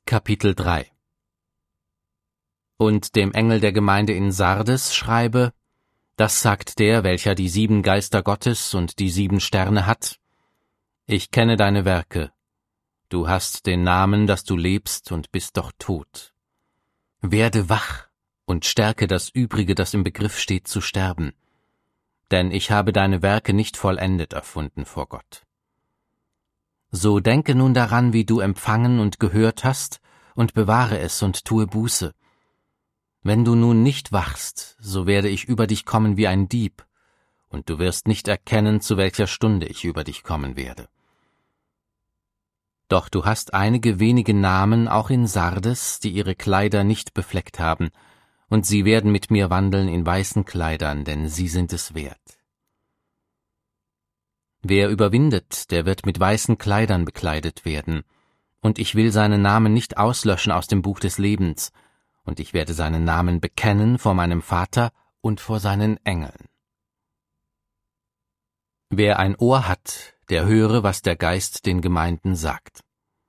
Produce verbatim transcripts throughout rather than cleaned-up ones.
Kapitel drei. Und dem Engel der Gemeinde in Sardes schreibe: Das sagt der, welcher die sieben Geister Gottes und die sieben Sterne hat. Ich kenne deine Werke. Du hast den Namen, dass du lebst und bist doch tot. Werde wach und stärke das Übrige, das im Begriff steht zu sterben. Denn ich habe deine Werke nicht vollendet erfunden vor Gott. So denke nun daran, wie du empfangen und gehört hast, und bewahre es und tue Buße. Wenn du nun nicht wachst, so werde ich über dich kommen wie ein Dieb, und du wirst nicht erkennen, zu welcher Stunde ich über dich kommen werde. Doch du hast einige wenige Namen auch in Sardes, die ihre Kleider nicht befleckt haben, und sie werden mit mir wandeln in weißen Kleidern, denn sie sind es wert. Wer überwindet, der wird mit weißen Kleidern bekleidet werden, und ich will seinen Namen nicht auslöschen aus dem Buch des Lebens, und ich werde seinen Namen bekennen vor meinem Vater und vor seinen Engeln. Wer ein Ohr hat, der höre, was der Geist den Gemeinden sagt.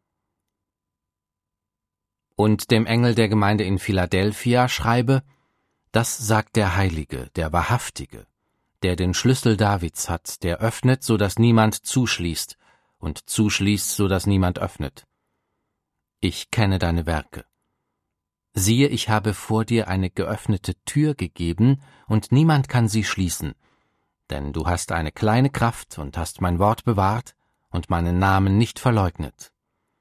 Und dem Engel der Gemeinde in Philadelphia schreibe: Das sagt der Heilige, der Wahrhaftige, der den Schlüssel Davids hat, der öffnet, so dass niemand zuschließt, und zuschließt, so dass niemand öffnet. Ich kenne deine Werke. Siehe, ich habe vor dir eine geöffnete Tür gegeben, und niemand kann sie schließen, denn du hast eine kleine Kraft und hast mein Wort bewahrt und meinen Namen nicht verleugnet.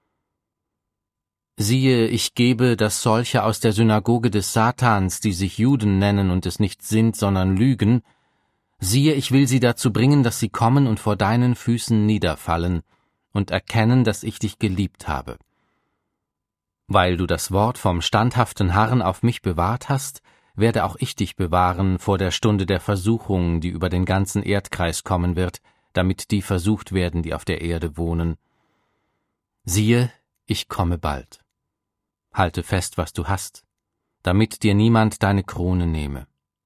Siehe, ich gebe, dass solche aus der Synagoge des Satans, die sich Juden nennen und es nicht sind, sondern lügen, siehe, ich will sie dazu bringen, dass sie kommen und vor deinen Füßen niederfallen und erkennen, dass ich dich geliebt habe. Weil du das Wort vom standhaften Harren auf mich bewahrt hast, werde auch ich dich bewahren vor der Stunde der Versuchung, die über den ganzen Erdkreis kommen wird, damit die versucht werden, die auf der Erde wohnen. Siehe, ich komme bald. Halte fest, was du hast, damit dir niemand deine Krone nehme.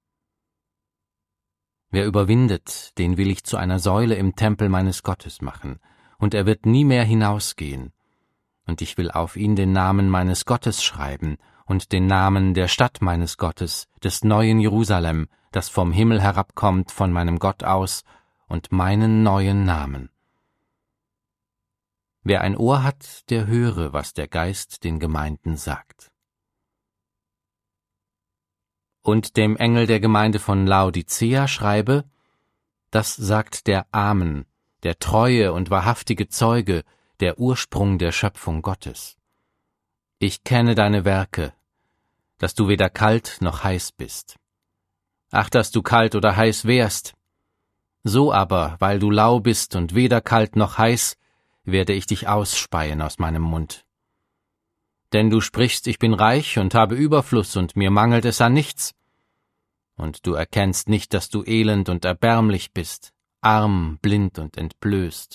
Wer überwindet, den will ich zu einer Säule im Tempel meines Gottes machen, und er wird nie mehr hinausgehen. Und ich will auf ihn den Namen meines Gottes schreiben und den Namen der Stadt meines Gottes, des neuen Jerusalem, das vom Himmel herabkommt von meinem Gott aus, und meinen neuen Namen. Wer ein Ohr hat, der höre, was der Geist den Gemeinden sagt. Und dem Engel der Gemeinde von Laodicea schreibe: Das sagt der Amen, der treue und wahrhaftige Zeuge, der Ursprung der Schöpfung Gottes. Ich kenne deine Werke, dass du weder kalt noch heiß bist. Ach, dass du kalt oder heiß wärst! So aber, weil du lau bist und weder kalt noch heiß, werde ich dich ausspeien aus meinem Mund. Denn du sprichst, ich bin reich und habe Überfluss und mir mangelt es an nichts. Und du erkennst nicht, dass du elend und erbärmlich bist, arm, blind und entblößt.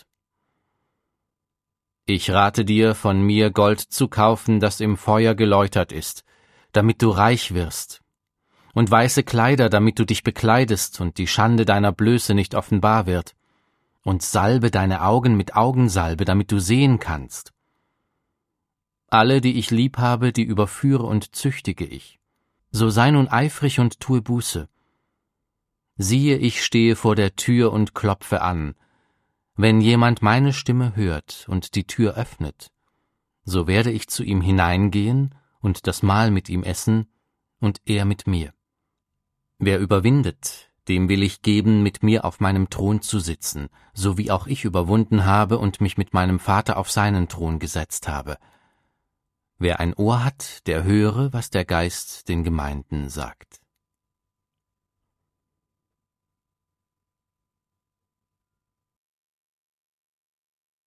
Ich rate dir, von mir Gold zu kaufen, das im Feuer geläutert ist, damit du reich wirst, und weiße Kleider, damit du dich bekleidest und die Schande deiner Blöße nicht offenbar wird, und salbe deine Augen mit Augensalbe, damit du sehen kannst. Alle, die ich lieb habe, die überführe und züchtige ich. So sei nun eifrig und tue Buße. Siehe, ich stehe vor der Tür und klopfe an. Wenn jemand meine Stimme hört und die Tür öffnet, so werde ich zu ihm hineingehen und das Mahl mit ihm essen und er mit mir. Wer überwindet, dem will ich geben, mit mir auf meinem Thron zu sitzen, so wie auch ich überwunden habe und mich mit meinem Vater auf seinen Thron gesetzt habe. Wer ein Ohr hat, der höre, was der Geist den Gemeinden sagt.